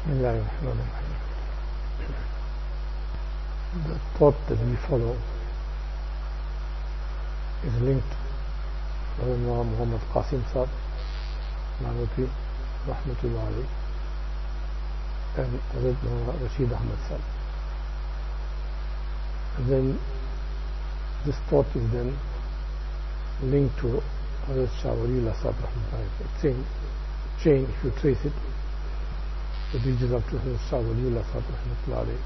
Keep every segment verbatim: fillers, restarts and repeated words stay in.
Bismillahirrahmanirrahim. The thought that we follow is linked to Mawlana Muhammad Qasim Sahib, Nanavati, Rahmatullah alayhi, and Hazrat Mawlana Rashid Ahmad Sahib. And then this thought is then linked to Hazrat Shah Waliullah Sahib Rahmatullah. It's same chain, if you trace it, it reaches up to Hazrat Shah Waliullah Sahib Rahmatullah.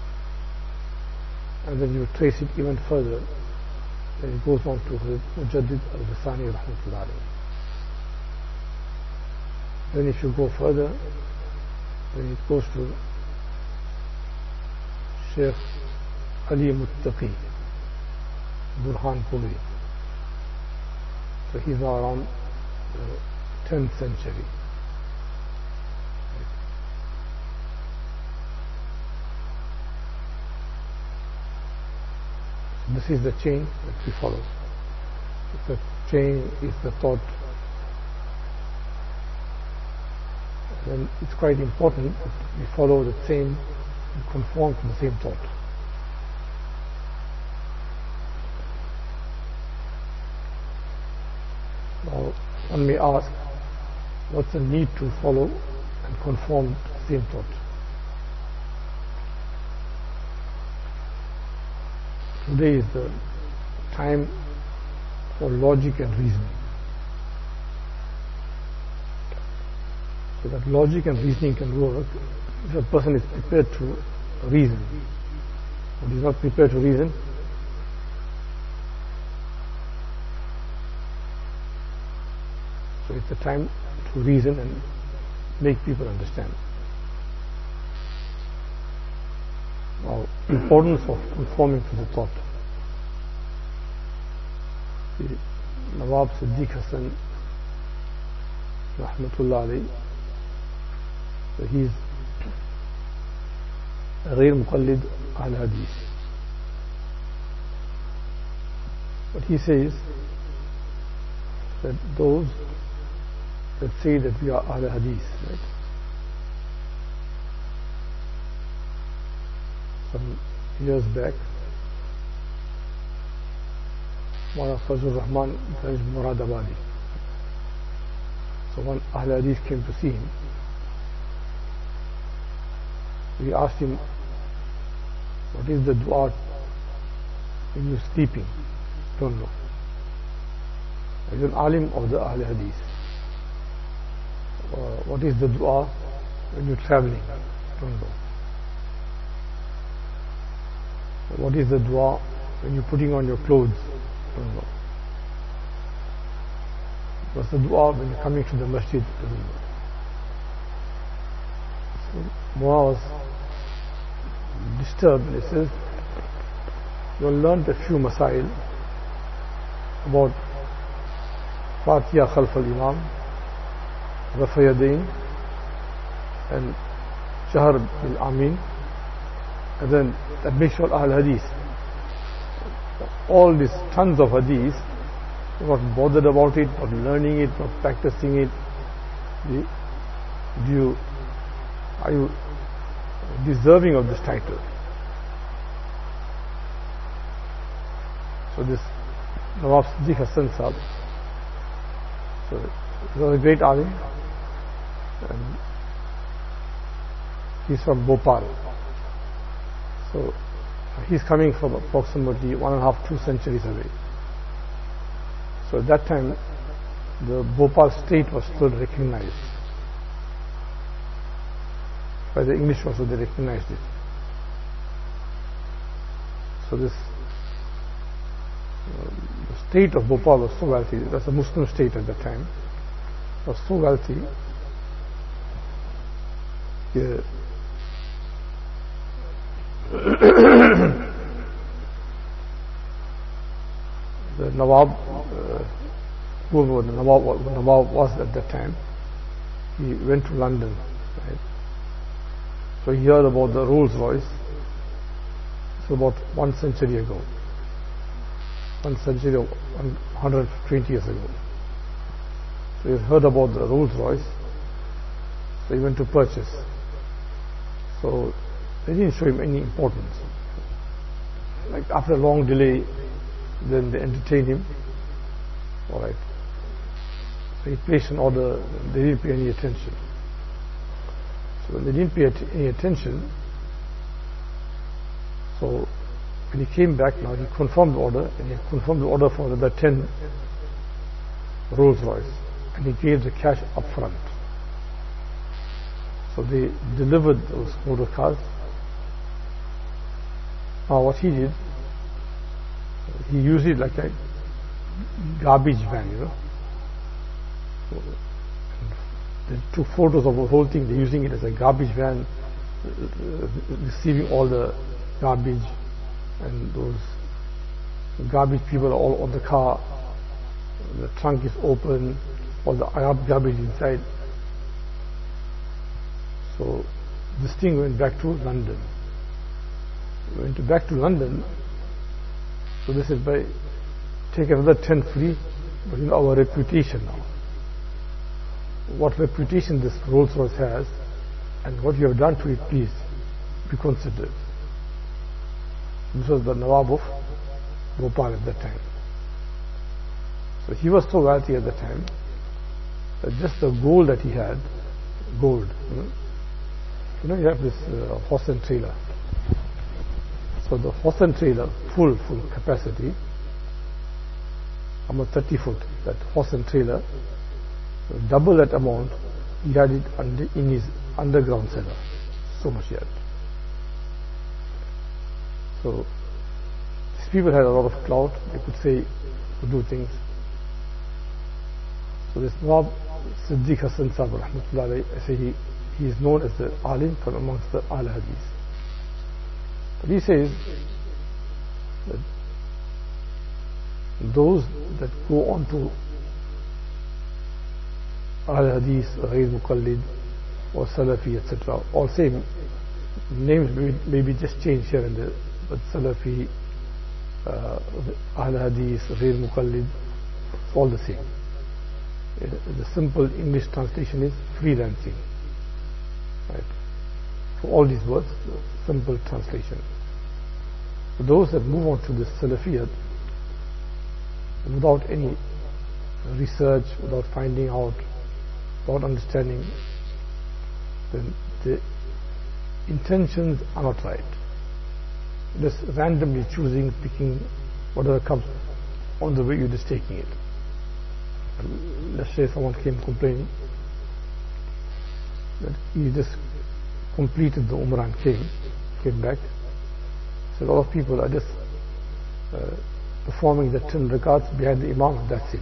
And then you trace it even further, then it goes on to Hazrat Mujaddid Al-Ghasani Rahmatullah. Then if you go further, then it goes to Sheikh Ali Muttaqi Burhanpuri. So he's now around the tenth century. So this is the chain that we follow. The chain is the thought. And it's quite important that we follow the same and conform to the same thought. Now, one may ask, what's the need to follow and conform to the same thought? Today is the time for logic and reasoning. So that logic and reasoning can work if a person is prepared to reason. But he's not prepared to reason, so it's the time to reason and make people understand. Now, importance of conforming to the thought. The Nawab Siddiq Hasan Rahmatullah alayhi, so he's a غير مقلد Ahl Hadith. But he says that those that say that we are Ahl Hadith, right? Some years back, Mawlana Fazlur Rahman Muradabadi. So one Ahl Hadith came to see him. We asked him, what is the dua when you're sleeping? Don't know. Are you an alim of the Ahl Hadith? Uh, what is the dua when you're traveling? Don't know. What is the dua when you're putting on your clothes? Don't know. What's the dua when you're coming to the masjid? Don't know. So Moa was disturbed and he says, you have learned a few masail about Fatiha Khalf al-Imam, Rafa Yadain, and Shahr bil Amin, and then that makes all Ahl Hadith. All these tons of Hadith, you're not bothered about it, not learning it, not practicing it. Do you, are you deserving of this title? So this Nawab Siddiq Hasan Sahib, so he was a great alim, and he's from Bhopal. So he's coming from approximately one and a half, two centuries away. So at that time, the Bhopal state was still recognized. By the English also they recognized it. So this uh, the state of Bhopal was so wealthy. It was a Muslim state at that time. It was so wealthy. Yeah. The Nawab, uh, whoever the Nawab, Nawab was at that time, he went to London, right? So he heard about the Rolls Royce. It's about one century ago, one century or one hundred twenty years ago. So he heard about the Rolls Royce, so he went to purchase. So they didn't show him any importance. Like after a long delay, then they entertained him. All right. So he placed an order. They didn't pay any attention. So when they didn't pay any attention, so when he came back, now he confirmed the order, and he confirmed the order for another ten Rolls Royce, and he gave the cash up front. So they delivered those motor cars. Now what he did, he used it like a garbage van, you know. So, they took photos of the whole thing. They're using it as a garbage van, receiving all the garbage, and those garbage people are all on the car. The trunk is open, all the garbage inside. So this thing went back to London. It went to back to London. So they said, by take another ten free, but you know our reputation now. What reputation this Rolls Royce has, and what you have done to it, please be considered. This was the Nawab of Bhopal at that time. So he was so wealthy at the time that just the gold that he had, gold, you know, you, know, you have this uh, horse and trailer. So the horse and trailer, full, full capacity, about thirty foot, that horse and trailer, so double that amount, he had it under, in his underground cellar. So much he had. So these people had a lot of clout. They could say, could do things. So this Nawab Siddiq Hasan Sahib rahmatullah alayhi, I say he, he is known as the alim from amongst the Ahl Hadith. But he says that those that go on to Ahl Hadith, Ghair Muqallid, or Salafi, et cetera, all same names may, may be just changed here and there, but Salafi, uh, Ahl Hadith, Ghair Muqallid, it's all the same. The simple English translation is freelancing. Right? For all these words, simple translation. For those that move on to this Salafiyat without any research, without finding out, without understanding, then the intentions are not right. Just randomly choosing, picking whatever comes on the way, you're just taking it. Let's say someone came complaining that he just completed the Umrah and came, came back. So a lot of people are just uh, performing the ten rakats behind the Imam, and that's it.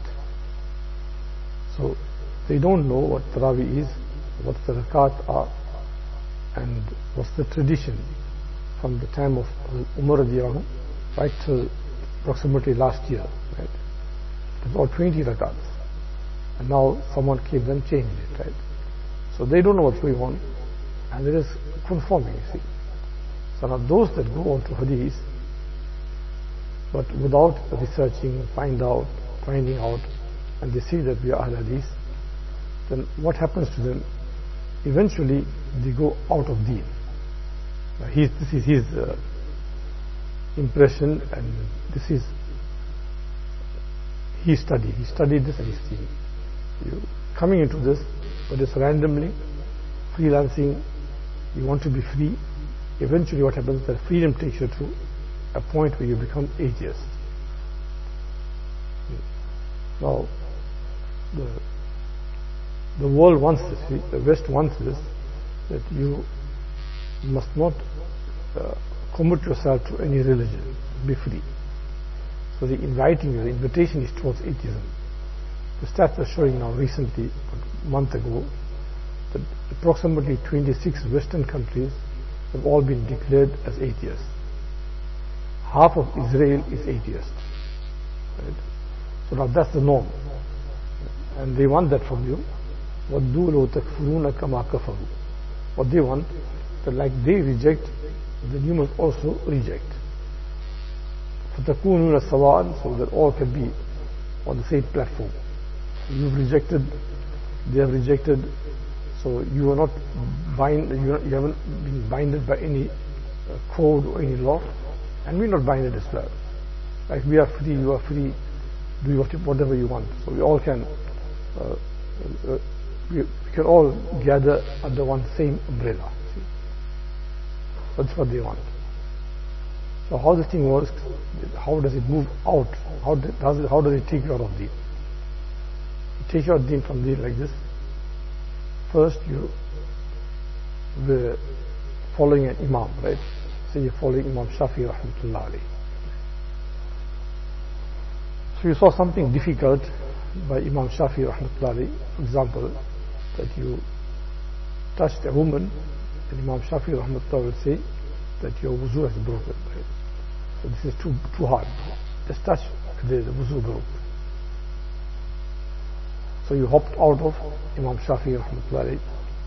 So they don't know what Tarawih is, what the rakat are, and what's the tradition from the time of Umar radiallahu anhu right till approximately last year. Right? It was all twenty rakats. And now someone came and changed it, right? So they don't know what's going on, and they're just conforming, you see. So now those that go on to hadith, but without researching, find out, finding out, and they see that we are Ahl Hadith, then what happens to them? Eventually they go out of deen. Now he's, this is his uh, impression, and this is he studied. He studied this and he's seen. You coming into this, but it's randomly, freelancing, you want to be free. Eventually what happens, that freedom takes you to a point where you become atheist. Now, the, the world wants this, the West wants this, that you must not uh, commit yourself to any religion, be free. So they're inviting you, the invitation is towards atheism. The stats are showing now recently, a month ago, that approximately twenty-six Western countries have all been declared as atheists. Half of Israel is atheist. Right? So now that's the norm. And they want that from you. وَدُّوا لَوْ تَكْفُرُونَ كَمَا كَفَرُوا. What they want, that like they reject, then you must also reject. فَتَكُونُونَ سَوَاءً, so that all can be on the same platform. You've rejected, they have rejected, So you are not bind, you, are, you haven't been binded by any uh, code or any law, and we're not binded as well. Like we are free, you are free, do whatever you want. So we all can, uh, uh, we, we can all gather under one same umbrella. See? That's what they want. So how this thing works, how does it move out? How does it, how does it take you out of deen? It takes you out of deen from deen like this. First you were following an imam, right? So you're following Imam Shafi rahmatullah alayhi. So you saw something difficult by Imam Shafi rahmatullah alayhi. For example, that you touched a woman, and Imam Shafi rahmatullah will say that your wuzu has broken, right? So this is too too hard. Just touch, the, the wuzu broke. So you hopped out of Imam Shafi rahmatullah alayhi.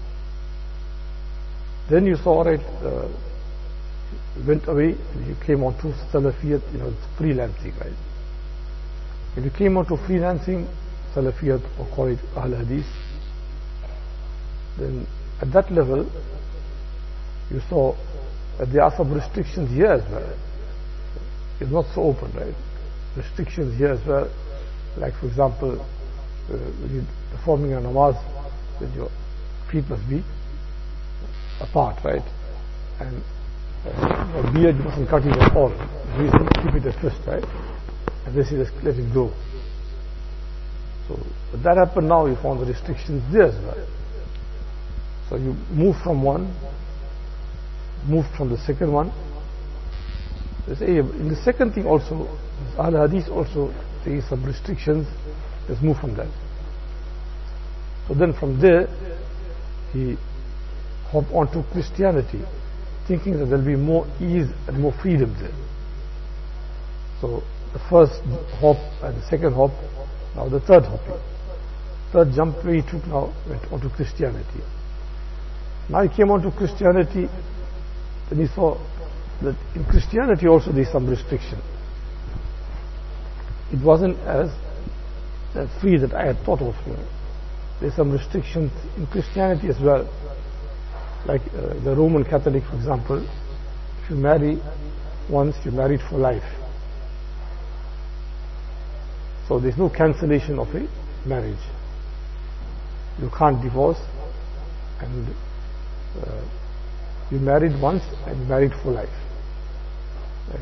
Then you saw, right, uh, you went away and you came on to Salafiyat, you know, freelancing, right? When you came on to freelancing, Salafiyat, or call it Ahl Hadith, then at that level you saw that there are some restrictions here as well. It's not so open, right? Restrictions here as well, like for example, uh, when you're performing a namaz, then your feet must be apart, right? And uh, your beard you mustn't cut it at all. The reason, keep it at twist, right? And this is just let it go. So but that happened now, you found the restrictions there as well. So you move from one, move from the second one. In the second thing also, Ahl Hadith also, there is some restrictions. Let's move from that. So then from there, he hopped onto Christianity, thinking that there will be more ease and more freedom there. So the first hop and the second hop, now the third hopping. Third jump where he took now went onto Christianity. Now he came onto Christianity, then he saw that in Christianity also there is some restriction. It wasn't as, as free that I had thought of. You know. There's some restrictions in Christianity as well. Like uh, the Roman Catholic, for example, if you marry once, you're married for life. So there's no cancellation of a marriage. You can't divorce, and uh, you married once and you're married for life. Right?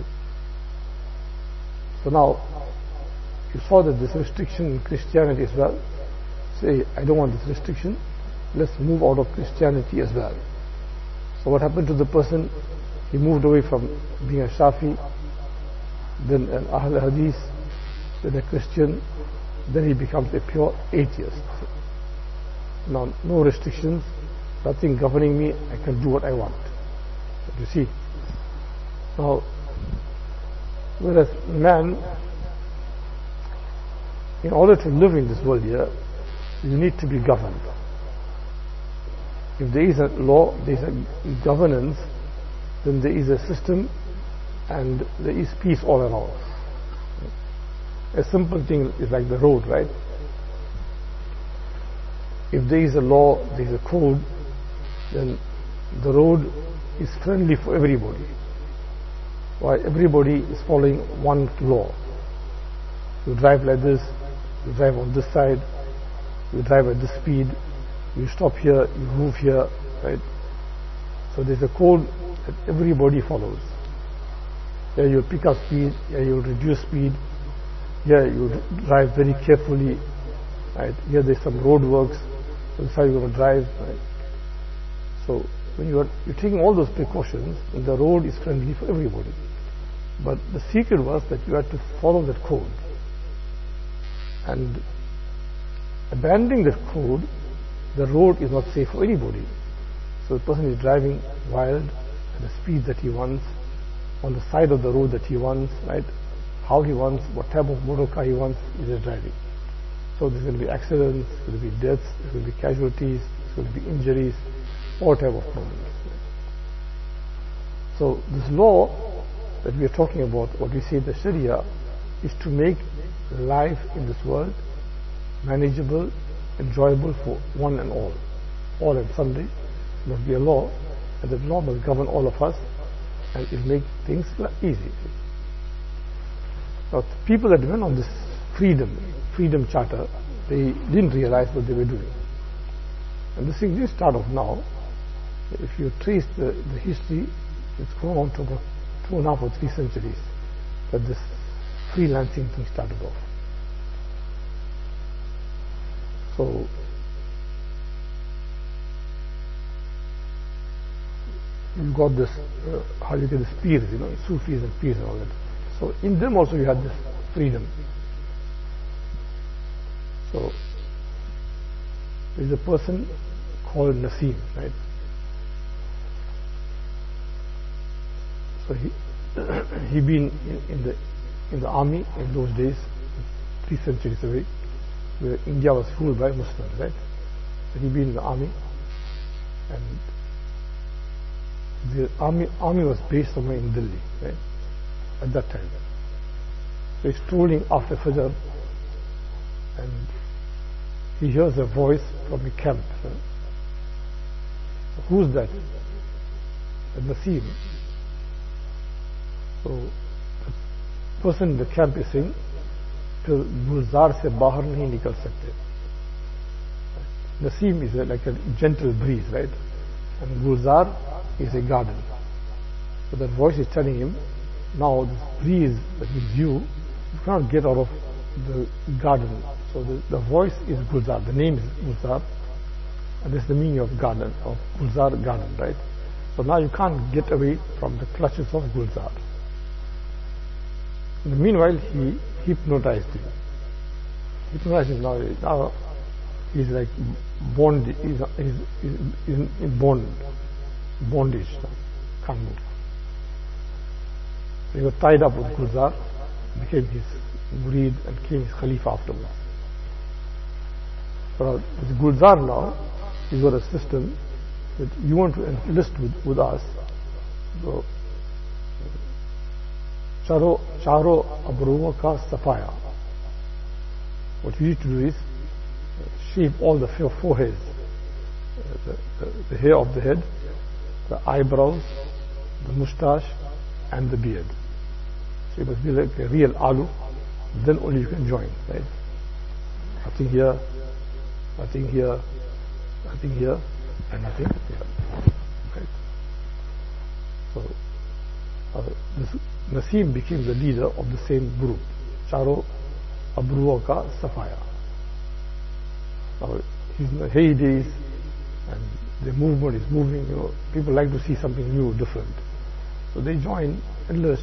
So now you saw that this restriction in Christianity as well. Say, I don't want this restriction. Let's move out of Christianity as well. So what happened to the person? He moved away from being a Shafi, then an Ahl Hadith, then a Christian, then he becomes a pure atheist. Now, no restrictions, nothing governing me, I can do what I want. But you see, now, whereas man, in order to live in this world here, you need to be governed. If there is a law, there is a governance, then there is a system and there is peace all around. A simple thing is like the road, right? If there is a law, there is a code, then the road is friendly for everybody. While everybody is following one law. You drive like this, you drive on this side, you drive at this speed, you stop here, you move here, right? So there's a code that everybody follows. Here you pick up speed, here you reduce speed, here you drive very carefully, right? Here there's some road works, so that's how you're going to drive, right? So when you are you're taking all those precautions, and the road is friendly for everybody. But the secret was that you had to follow that code. And abandoning that code, the road is not safe for anybody. So the person is driving wild at the speed that he wants, on the side of the road that he wants, right? How he wants, what type of motor car he wants, he is driving. So there's going to be accidents, there's going to be deaths, there's going to be casualties, there's going to be injuries, all type of problems. So this law that we are talking about, what we say the Sharia, is to make life in this world manageable, enjoyable for one and all. all and sundry. There must be a law, and that law must govern all of us, and it will make things easy. Now, the people that went on this freedom, freedom charter, they didn't realize what they were doing. And this thing didn't start off now. If you trace the, the history, it's gone on to about two and a half or three centuries that this freelancing thing started off. So, you got this, uh, how you get this peers, you know, Sufis and peers and all that. So, in them also you had this freedom. So, there is a person called Nasim, right? So he he been in, in the in the army in those days, three centuries away, where India was ruled by Muslims, right? So he been in the army, and the army army was based somewhere in Delhi, right? At that time. So he's strolling after Fajr, and he hears a voice from the camp. Right? So who's that? The Nasim. So the person in the camp is saying, "To Gulzar se bahar nahi nikal sakte." Nasim is a, like a gentle breeze, right? And Gulzar is a garden. So that voice is telling him, now this breeze that gives you, you cannot get out of the garden. So the, the voice is Gulzar, the name is Gulzar, and this is the meaning of garden, of Gulzar garden, right? So now you can't get away from the clutches of Gulzar. In the meanwhile, he hypnotized him. Hypnotized him now. Now he's like bond. He's, he's, he's in bond, bondage. Now. Can't move. So he was tied up with Gulzar, became his murid, and became his Khalifa afterwards. But with Gulzar now, he's got a system that you want to enlist with, with us. So, Charo, charo abruwa ka safaya. What you need to do is shave all the foreheads, the, the, the hair of the head, the eyebrows, the moustache, and the beard. So it must be like a real alu, then only you can join, right? Nothing here, nothing here, nothing here, and nothing here. Right? So uh, this Nasim became the leader of the same group, Charo Abruwa Ka Safaya. Now, he's in the heydays, and the movement is moving. You know, people like to see something new, different. So they join, enlist.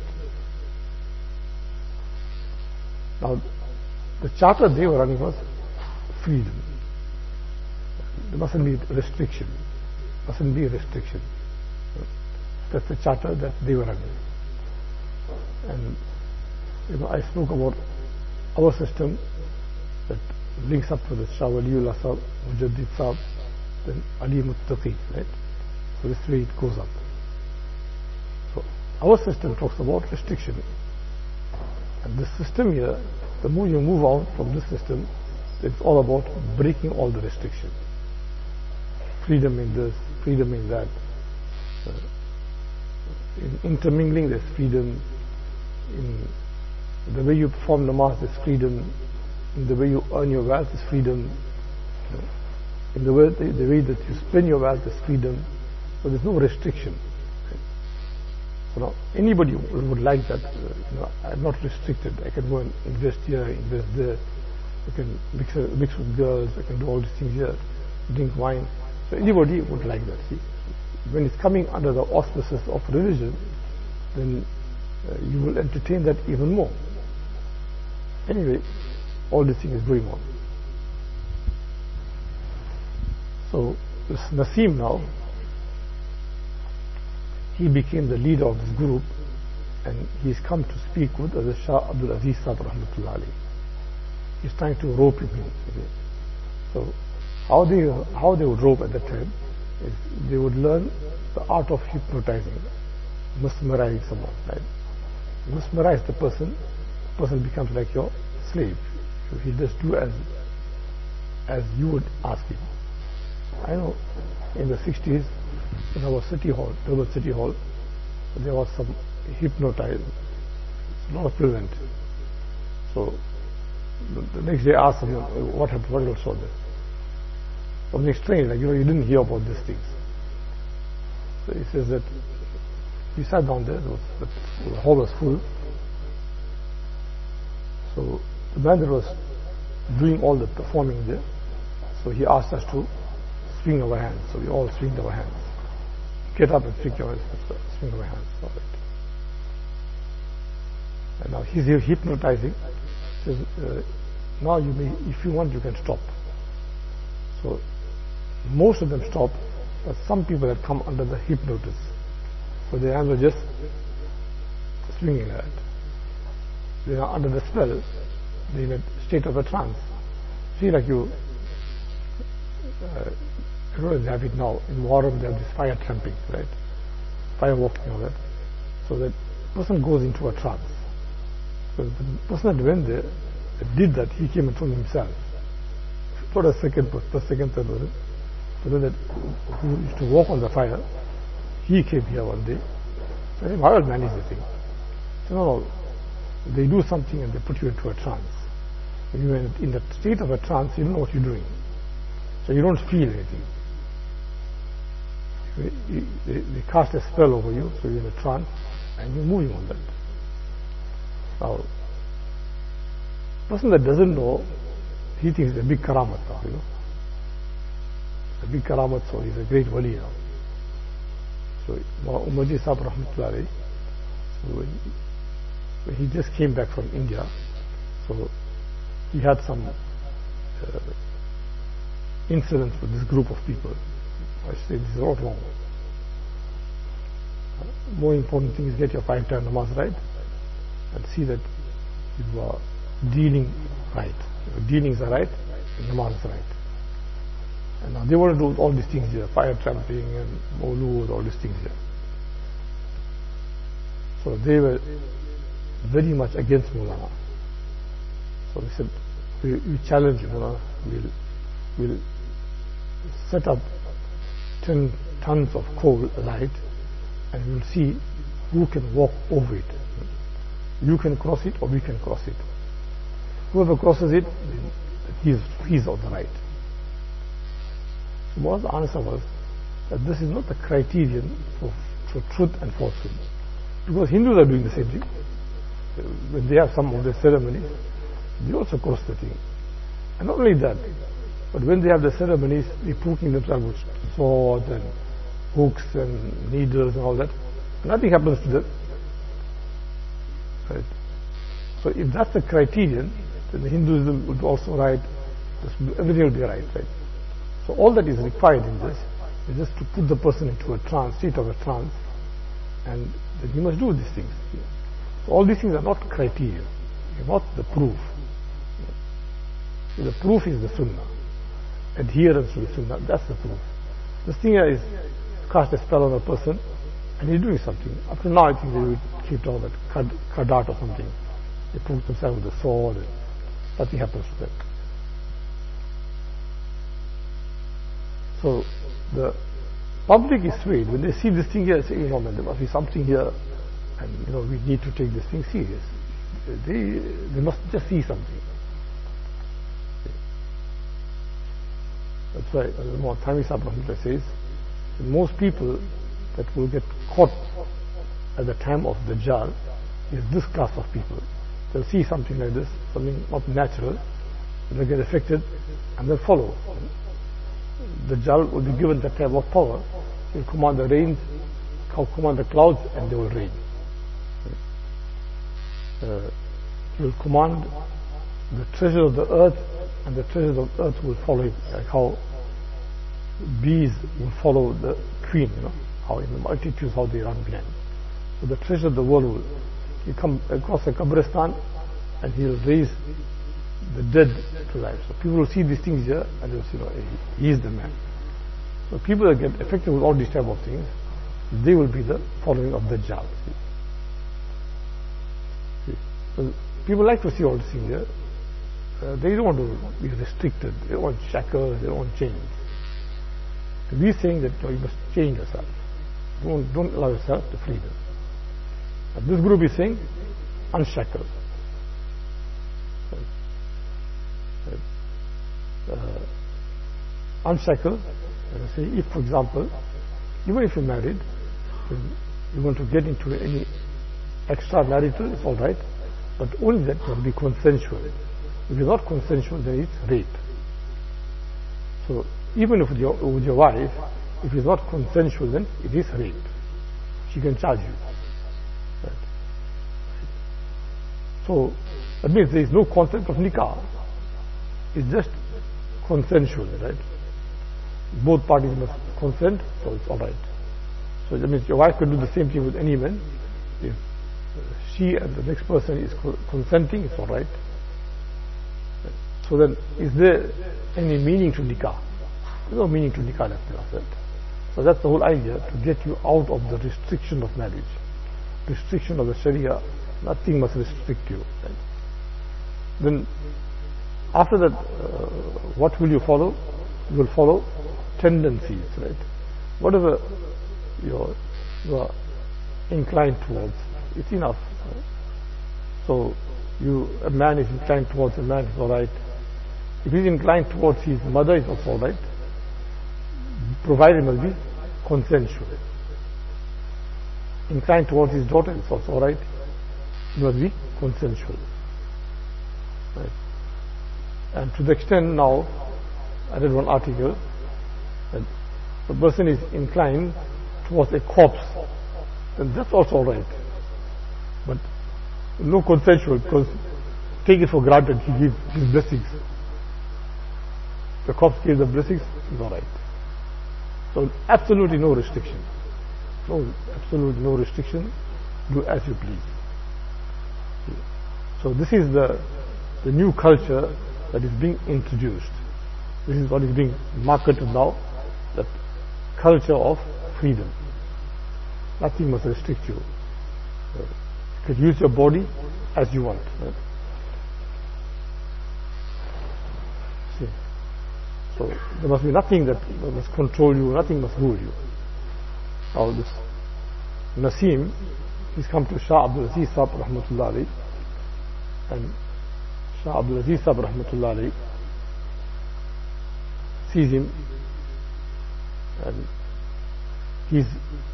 Now, the charter they were running was freedom. There mustn't be restriction. Mustn't be restriction. That's the charter that they were running. And you know, I spoke about our system that links up to the Shah Waliullah Sahib, Mujaddid Sahib, then Ali Muttaqi, right? So this way it goes up. So our system talks about restriction. And this system here, the more you move on from this system, it's all about breaking all the restrictions. Freedom in this, freedom in that. Uh, in intermingling, there's freedom. In the way you perform namaz, there's freedom. In the way you earn your wealth, there's freedom. In the way, the, the way that you spend your wealth, there's freedom. So there's no restriction. So now anybody who would like that, uh, you know, I'm not restricted. I can go and invest here, invest there. I can mix, uh, mix with girls. I can do all these things here, drink wine. So anybody would like that. See, when it's coming under the auspices of religion, then uh, you will entertain that even more. Anyway, all this thing is going on. So this Nasim now, he became the leader of this group, and he's come to speak with the Shah Abdul Aziz Sahib Rahmatullah Alayhi. He's trying to rope him in. So how they how they would rope at that time is they would learn the art of hypnotizing, mesmerizing someone, right? Mesmerize the person, the person becomes like your slave. So he just do as as you would ask him. I know in the sixties, in our city hall, Durban City Hall, there was some hypnotized, not present. So the, the next day I asked him, what happened, what else saw there? Something strange, like, you know, you didn't hear about these things. So he says that he sat down there, was, the, the hall was full. So the man that was doing all the performing there, so he asked us to swing our hands. So we all swing our hands. Get up and swing our, swing our hands. All right. And now he's here hypnotizing. Says, uh, now you may, if you want, you can stop. So most of them stop, but some people had come under the hypnosis. So their hands were just swinging like that. They are under the spell, they're in a state of a trance. See, like you, uh, I don't know if they have it now, in Warren they have this fire tramping, right? Fire walking, all that. So that person goes into a trance. So the person that went there, that did that, he came and told himself. For a second, per second, third person. So that who used to walk on the fire, he came here one day. So I said, how will manage the thing? So no, no, they do something and they put you into a trance. When you're in, in the state of a trance, you don't know what you're doing. So you don't feel anything. They, they, they cast a spell over you, so you're in a trance and you're moving on that. Now, the person that doesn't know, he thinks it's a big karamat now, you know. It's a big karamat, so he's a great wali now. So, Umarji Sahib Rahmatullah alayhi, so when he, when he just came back from India, so he had some uh, incidents with this group of people. I say this is all wrong. Uh, more important thing is get your five time namaz right and see that you are dealing right. Your dealings are right, and namaz is right. And now they want to do all these things here, fire tramping and mawlood, all these things here. So they were very much against Maulana. So they said, we, we challenge you, Maulana, we'll, we'll set up ten tons of coal alight and we'll see who can walk over it. You can cross it or we can cross it. Whoever crosses it, he's, he's on the right. So Maulana's answer was that this is not the criterion for, for truth and falsehood. Because Hindus are doing the same thing. When they have some of their ceremonies, they also cross the thing. And not only that, but when they have the ceremonies, they're poking themselves with swords and hooks and needles and all that. Nothing happens to them. Right? So if that's the criterion, then the Hinduism would also right, everything will be right, right? So all that is required in this is just to put the person into a trance, state of a trance, and then he must do these things. So all these things are not criteria, not the proof. So the proof is the Sunnah. Adherence to the Sunnah, that's the proof. This thing is cast a spell on a person and he's doing something. Up to now I think they would keep on that kadat or something. They poke themselves with a sword and nothing happens to them. So the public is swayed. When they see this thing here, they say, you know, man, there must be something here and you know, we need to take this thing serious. They, they must just see something. That's why Muhammad Thami Sahib Rahmatullah says that most people that will get caught at the time of Dajjal is this class of people. They'll see something like this, something not natural, they'll get affected and they'll follow. Dajjal will be given that type of power. He'll command the rains, command the clouds and they will rain. Uh, he will command the treasure of the earth and the treasures of earth will follow him, like how bees will follow the queen, you know, how in the multitudes how they run behind. So the treasure of the world will he'll come across the Qabristan and he'll raise the dead to life. So people will see these things here and they'll say, no, he is the man. So people that get affected with all these type of things, they will be the following of Dajjal. See? So people like to see all these things here. Uh, they don't want to be restricted, they don't want shackles, they don't want chains. So we're saying that you, know, you must change yourself. Don't, don't allow yourself to freedom. And this group is saying, unshackle. Uh, unshackle, and say, if, for example, even if you're married, you want to get into any extramarital, it's all right, but only that will be consensual. If it's not consensual, then it's rape. So even if with your, with your wife, if it's not consensual, then it is rape. She can charge you. Right. So that means there is no concept of nikah. It's just consensual, right? Both parties must consent, so it's all right. So that means your wife could do the same thing with any man. If she and the next person is consenting, it's all right. So then, is there any meaning to nikah? There's no meaning to nikah left there. So that's the whole idea, to get you out of the restriction of marriage, restriction of the Sharia. Nothing must restrict you. Right? Then, after that, uh, what will you follow? You will follow tendencies, right? Whatever you're, you are inclined towards, it's enough. Right? So, you a man is inclined towards a man, it's all right. If he's inclined towards his mother, it's also all right, provided it must be consensual. Inclined towards his daughter, it's also all right, it must be consensual. Right? And to the extent now, I read one article that the person is inclined towards a corpse, then that's also all right. But no consensual, because take it for granted, he gives his blessings. The corpse gives the blessings, it's all right. So absolutely no restriction. No, absolutely no restriction. Do as you please. So this is the the new culture that is being introduced. This is what is being marketed now, that culture of freedom. Nothing must restrict you. You can use your body as you want. Right? See. So there must be nothing that must control you, nothing must rule you. Now this Nasim, he's come to Shah Abdul Aziz Sahib Rahmatullah Alayhi, and Shah Abdul Aziz Sahib Rahmatullah Alayhi sees him, and he's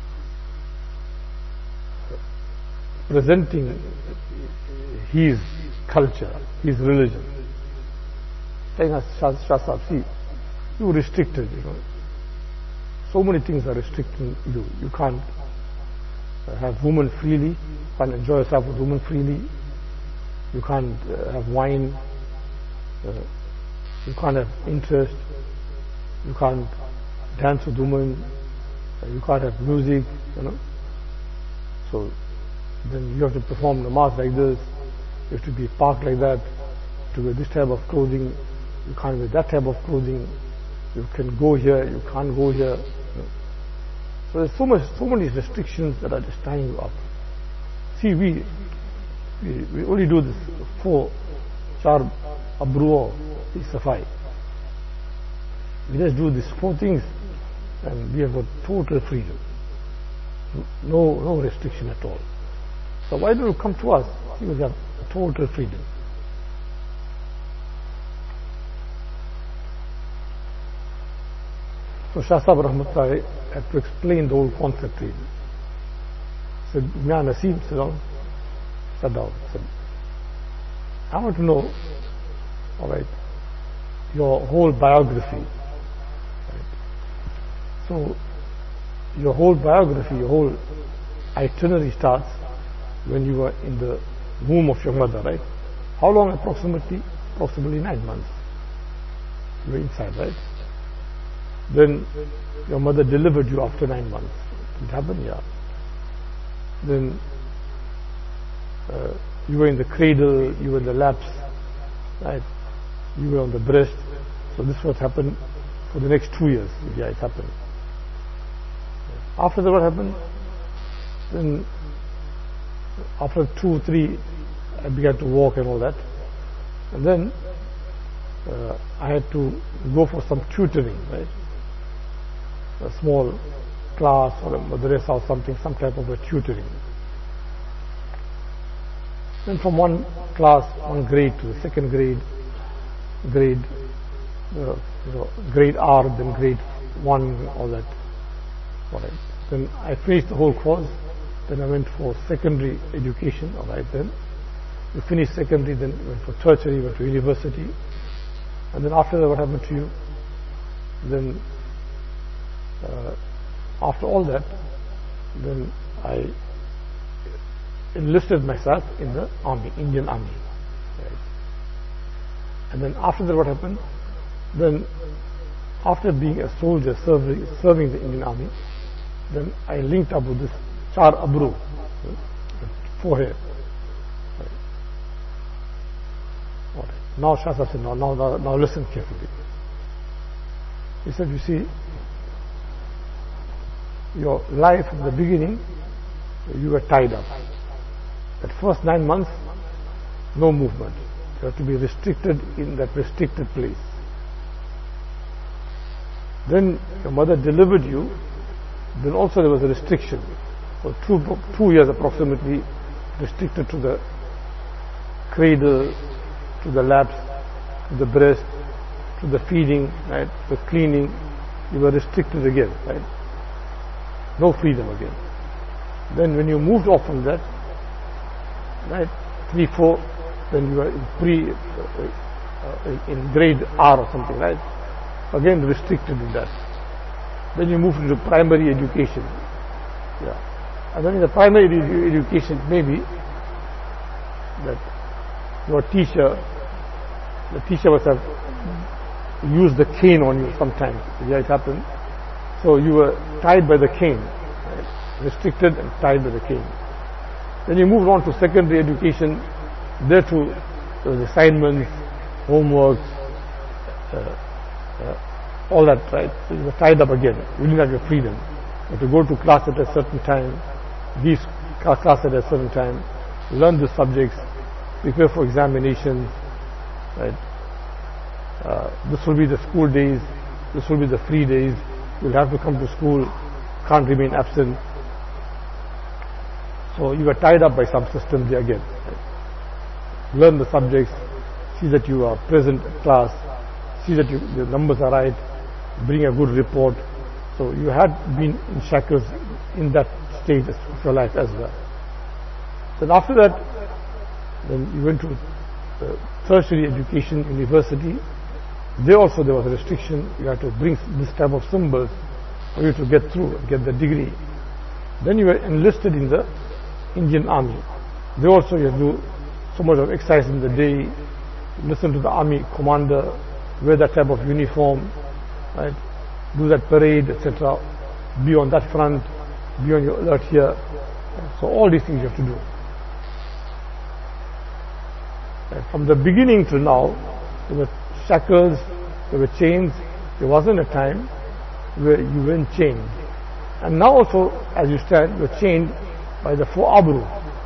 presenting his culture, his religion, saying, as Shah, Shah Sahib, see, you restricted, you know. So many things are restricting you. You can't uh, have women freely, you can't enjoy yourself with women freely, you can't uh, have wine, uh, you can't have interest, you can't dance with women, uh, you can't have music, you know. So then you have to perform namaz like this, you have to be parked like that, to wear this type of clothing, you can't wear that type of clothing, you can go here, you can't go here. You know. So there's so much, so many restrictions that are just tying you up. See, we we, we only do this four, char abruo, safai. We just do these four things, and we have got total freedom. No, no restriction at all. So why don't you come to us? You will have total freedom. So Shah Sahib Rahmatullah had to explain the whole concept to him. He said, Mian Nasim, sit down. Sat down. Said, I want to know, all right, your whole biography. Right? So your whole biography, your whole itinerary starts when you were in the womb of your mother, right? How long approximately? Approximately nine months. You were inside, right? Then your mother delivered you after nine months. Did it happen? Yeah. Then uh, you were in the cradle, you were in the laps, right? You were on the breast. So this what happened for the next two years. Yeah, it happened. After that, what happened? Then after two, three, I began to walk and all that. And then uh, I had to go for some tutoring, right? a small class or a madrasa or something, some type of a tutoring. Then from one class, one grade to the second grade, grade, uh, you know, grade R, then grade one, all that. All right. Then I finished the whole course. Then I went for secondary education. All right. Then you finished secondary, then went for tertiary, went to university, and then after that, what happened to you? Then uh, after all that, then I enlisted myself in the army, Indian army. Right. And then after that, what happened? Then after being a soldier serving, serving the Indian army, then I linked up with this Char Abru, right, forehead. Right. All right. Now Shah Sahib said, now, now, now, now listen carefully. He said, you see, your life from the beginning, you were tied up. That first nine months, no movement. You have to be restricted in that restricted place. Then your mother delivered you, then also there was a restriction. For two, two years approximately, restricted to the cradle, to the laps, to the breast, to the feeding, right, the cleaning. You were restricted again, right? No freedom again. Then when you moved off from that, right, three, four, then you were in pre, uh, in grade R or something, right? Again restricted in that. Then you move into primary education. Yeah. And then in the primary edu education, maybe that your teacher, the teacher must have used the cane on you sometimes. Yeah, it happened. So you were tied by the cane, right? Restricted and tied by the cane. Then you moved on to secondary education. There too, there was assignments, homeworks, uh, uh, all that, right? So you were tied up again. You didn't have your freedom. You had to go to class at a certain time, leave class at a certain time, learn the subjects, prepare for examinations, right? Uh, this will be the school days, this will be the free days. You'll have to come to school, can't remain absent. So you are tied up by some system there again. Right? Learn the subjects, see that you are present at class, see that you, the numbers are right, bring a good report. So you had been in shackles in that stage of your life as well. Then after that, then you went to uh, tertiary education, university. There also there was a restriction. You had to bring this type of symbols for you to get through, get the degree. Then you were enlisted in the Indian army. There also you had to do so much of exercise in the day, listen to the army commander, wear that type of uniform, right? Do that parade, et cetera. Be on that front, be on your alert here. So all these things you have to do. Right? From the beginning to now, there were shackles, there were chains. There wasn't a time where you weren't chained. And now also, as you stand, you're chained by the four abru.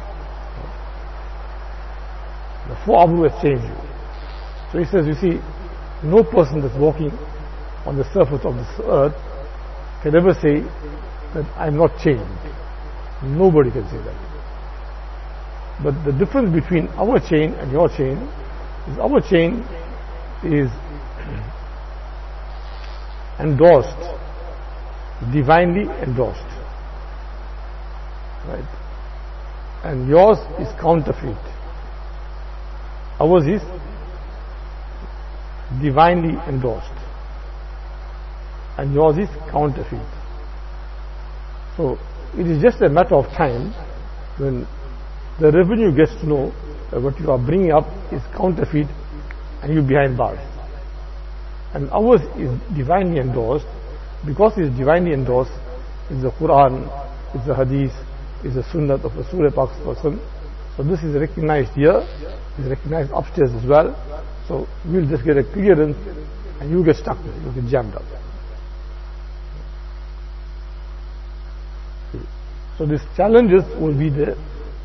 The four abru has changed you. So he says, you see, no person that's walking on the surface of this earth can ever say that I'm not chained. Nobody can say that. But the difference between our chain and your chain is our chain is endorsed, divinely endorsed. Right? And yours is counterfeit. Ours is divinely endorsed. And yours is counterfeit. So it is just a matter of time when the revenue gets to know that what you are bringing up is counterfeit and you behind bars. And ours is divinely endorsed. Because it is divinely endorsed, it's the Quran, it's the Hadith, it's the Sunnah of Rasul Pak. So this is recognized here, it's recognized upstairs as well. So we'll just get a clearance and you get stuck, you get jammed up. So these challenges will be there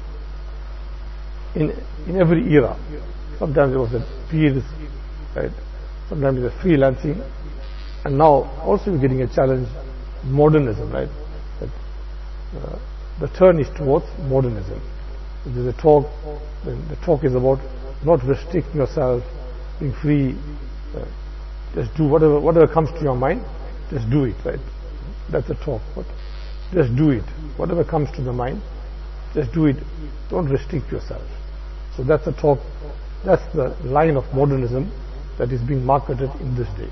in in every era. Sometimes it was the peers, right? Sometimes it's the freelancing, and now also you're getting a challenge modernism, right? That, uh, the turn is towards modernism. If there's a talk, then the talk is about not restricting yourself, being free. Uh, just do whatever whatever comes to your mind. Just do it, right? That's a talk. But just do it. Whatever comes to the mind, just do it. Don't restrict yourself. So that's a talk. That's the line of modernism that is being marketed in this day.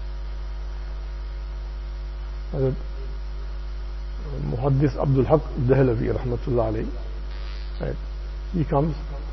Uh, Muhaddis Abdul Haq Dahlavi rahmatullah alayhi, right? He comes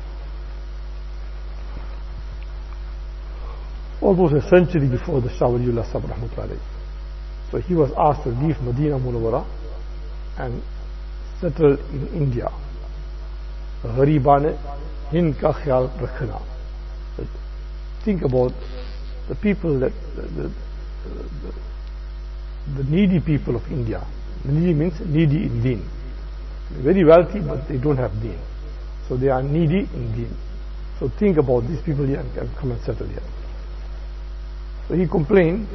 almost a century before the Shah Waliullah Sahib rahmatullah alayhi. So he was asked to leave Medina Munawwara and settle in India. Gharibane Hind ka khayal rakhna. Think about the people that the, the, the, the needy people of India. Needy means needy in deen. Very wealthy, but they don't have deen. So they are needy in deen. So think about these people here and can come and settle here. So he complained,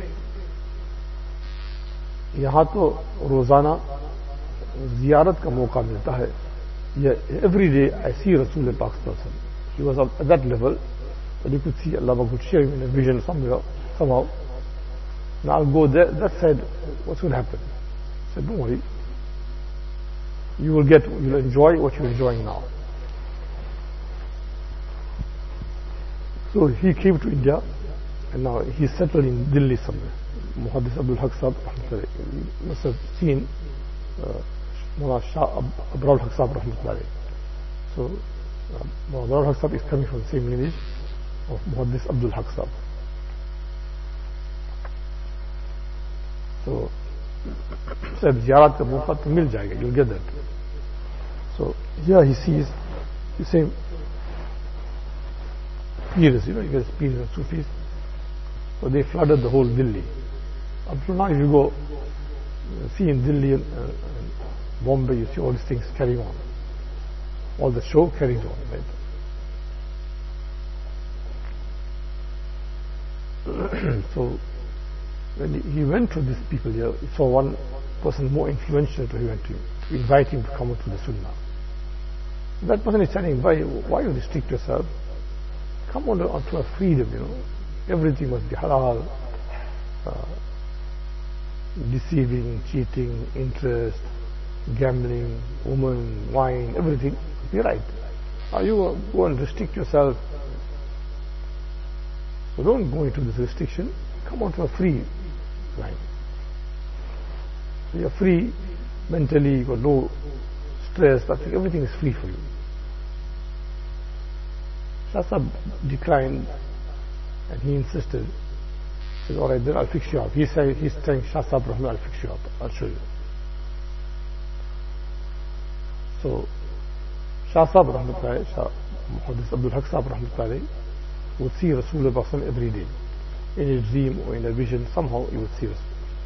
यहाँ तो रोजाना जियारत का मौका मिलता है. Every day I see Rasul Pak person. He was at that level that you could see Allah could share him in a vision somewhere, somehow. Now I'll go there. That said, what's going to happen? I said, don't worry. You will get, you'll enjoy what you're enjoying now. So he came to India, and now he's settled in Delhi somewhere. Muhaddis Abdul Haq Sahib, you must have seen uh, Mullah Shah Abrar Haq Sahib rahmatullahi. So uh, Abrar Haq Sahib is coming from the same lineage of Muhaddis Abdul Haq Sahib. So said ziyarat ka mauqa to mil jayega, you'll get that. So here he sees the same peers, you know, you get peers and Sufis. So they flooded the whole Delhi. Up to now, if you go uh, see in Delhi and uh, Bombay, you see all these things carrying on. All the show carries on, right? So when he went to these people here, he saw one person more influential to him, to invite him to come to the Sunnah. That person is telling him, why, why you restrict yourself? Come on to a freedom, you know. Everything must be halal. Uh, deceiving, cheating, interest, gambling, woman, wine, everything. Be right. Are you go and restrict yourself? So don't go into this restriction. Come on to a free line. So you're free mentally, you got no stress, nothing, everything is free for you. Shah Sahib declined and he insisted. He said, all right, then I'll fix you up. He said, he's telling Shah Sahib Rahman, I'll fix you up, I'll show you. So Shah Sahib Rahmatullahi, Shah Muhaddis Abdul Haq Sahib Rahmatullahi would see Rasulullah every day. In a dream or in a vision, somehow he would see Rasul.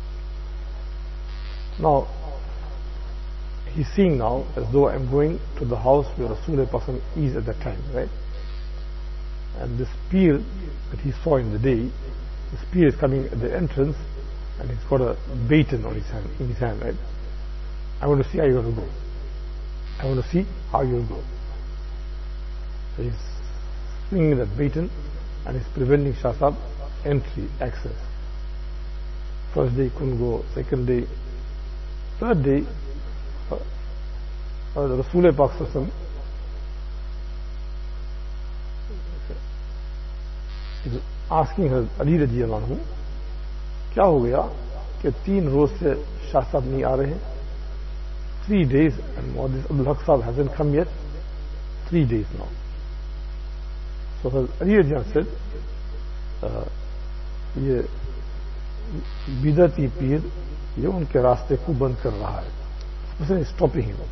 Now, he's seeing now as though I'm going to the house where Rasulullah is at that time, right? And this spear that he saw in the day, the spear is coming at the entrance and he's got a baton on his hand, in his hand, right? I want to see how you're going to go. I want to see how you'll go. So he's swinging that baton and he's preventing Shah Sahib entry, access. First day he couldn't go, second day, third day, uh, uh, the Rasulullah Pak Sallallahu is asking her, Ali radiallahu anhu, क्या हो गया कि तीन रोज से शाह साहब नहीं आ रहे हैं? Three days and Muhaddis Abdul Haq Sahib hasn't come yet. Three days now. So Ali radiallahu said, uh, ये बिदती पीर ये उनके रास्ते को बंद कर रहा है. This person is stopping him.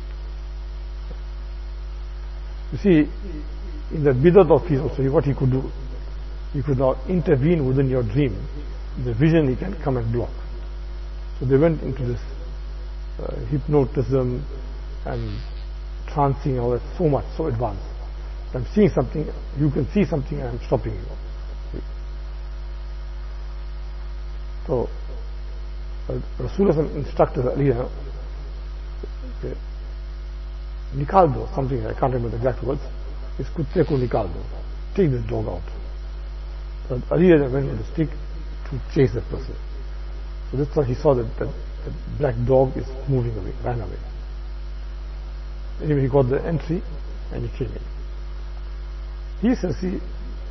You see, in the bidat of his also, what he could do, he could now intervene within your dream. The vision he can come and block. So they went into this uh, hypnotism and trancing and all that, so much, so advanced. I'm seeing something, you can see something and I'm stopping you. So But Rasulullah instructed earlier, okay, Nikaldo, something, I can't remember the exact words, is Kutte ko Nikaldo. Take this dog out. So earlier they went with a stick to chase that person. So that's why he saw that that, that black dog is moving away, ran away. Anyway, he got the entry and he came in. He says, see,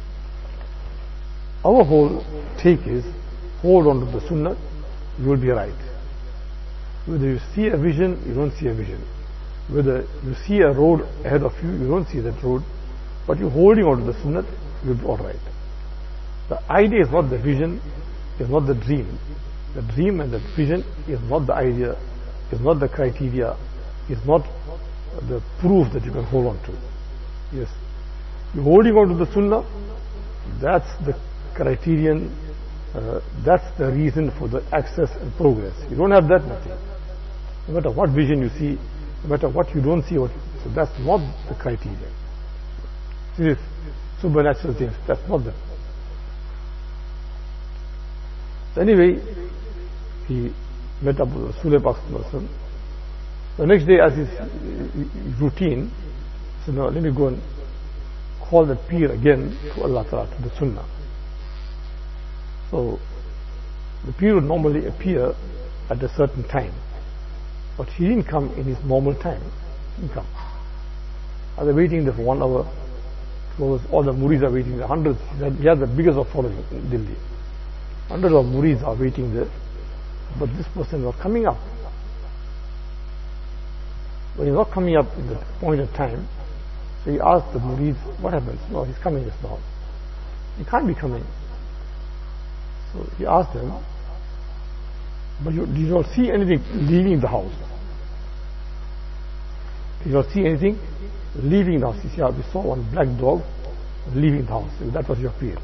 our whole take is, hold on to the sunnah, you will be right. Whether you see a vision, you don't see a vision. Whether you see a road ahead of you, you don't see that road, but you're holding on to the sunnah, you'll be alright. The idea is not the vision, is not the dream. The dream and the vision is not the idea, is not the criteria, is not the proof that you can hold on to. Yes, you're holding on to the sunnah, that's the criterion, uh, that's the reason for the access and progress. You don't have that, nothing. No matter what vision you see, no matter what you don't see, what, so that's not the criterion. This is supernatural things, that's not the. So anyway, he met up with Rasulullah. The next day, as his routine, he said, no, let me go and call that peer again to Allah Ta'ala, to the Sunnah. So, the peer would normally appear at a certain time, but he didn't come in his normal time. He didn't come. I was waiting there for one hour, two hours, all the murids are waiting there, hundreds. He has the biggest of following in Delhi. Hundreds of murids are waiting there, but this person was coming up. But he's not coming up at the point of time, so he asked the murids, what happens? No, he's coming just now. He can't be coming. So he asked them, but you, did you not see anything leaving the house? Did you not see anything leaving the house? He said, we saw one black dog leaving the house. So that was your peer.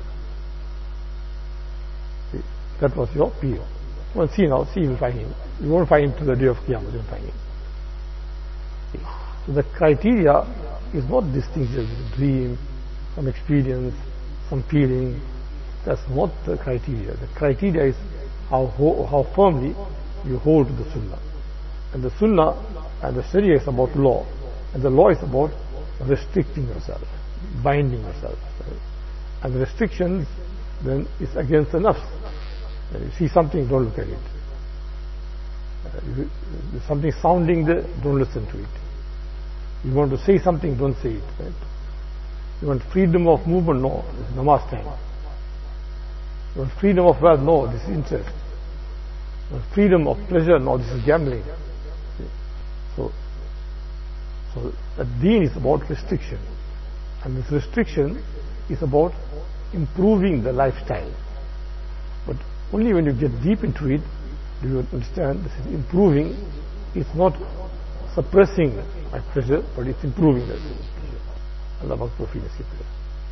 See, that was your peer. Well, see now, see, you will find him. You won't find him to the day of Qiyamah, you won't find him. See. So the criteria is not this thing, just a dream, some experience, some feeling. That's not the criteria. The criteria is how how firmly you hold to the Sunnah. And the Sunnah and the Sharia is about law. And the law is about restricting yourself, binding yourself. Right? And the restrictions then is against the nafs. You see something, don't look at it. Uh, you, there's something sounding there, don't listen to it. You want to say something, don't say it. Right? You want freedom of movement, no, it's namaz time. You want freedom of wealth, no, this is interest. You want freedom of pleasure, no, this is gambling. So, so the deen is about restriction. And this restriction is about improving the lifestyle. But only when you get deep into it, do you understand this is improving. It's not suppressing my pleasure, but it's improving the pleasure. Allah Akbar fi nasib.